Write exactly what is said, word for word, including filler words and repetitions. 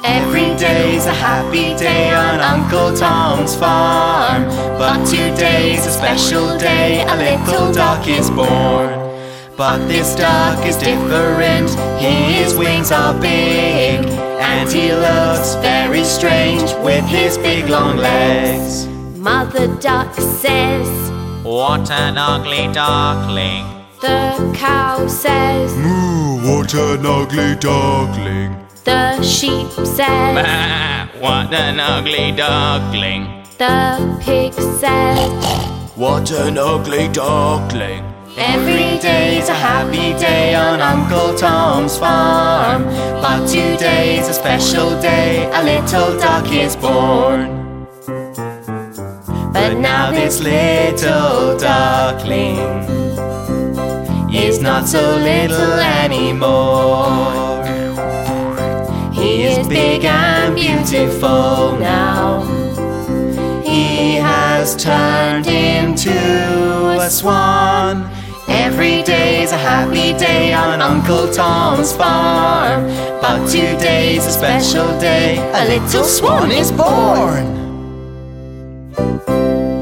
Every day's a happy day on Uncle Tom's farm. But today's a special day, a little duck is born. But this duck is different, his wings are big, and he looks very strange with his big long legs. Mother duck says, "What an ugly duckling." The cow says, "Moo, what an ugly duckling." The sheep says, "Bah, what an ugly duckling." The pig says, "What an ugly duckling." Every day's a happy day on Uncle Tom's farm. But today's a special day, a little duck is born. But now this little duckling is not so little anymore. He is big and beautiful now. He has turned into a swan. Every day's a happy day on Uncle Tom's farm. But today's a special day, a little swan is born.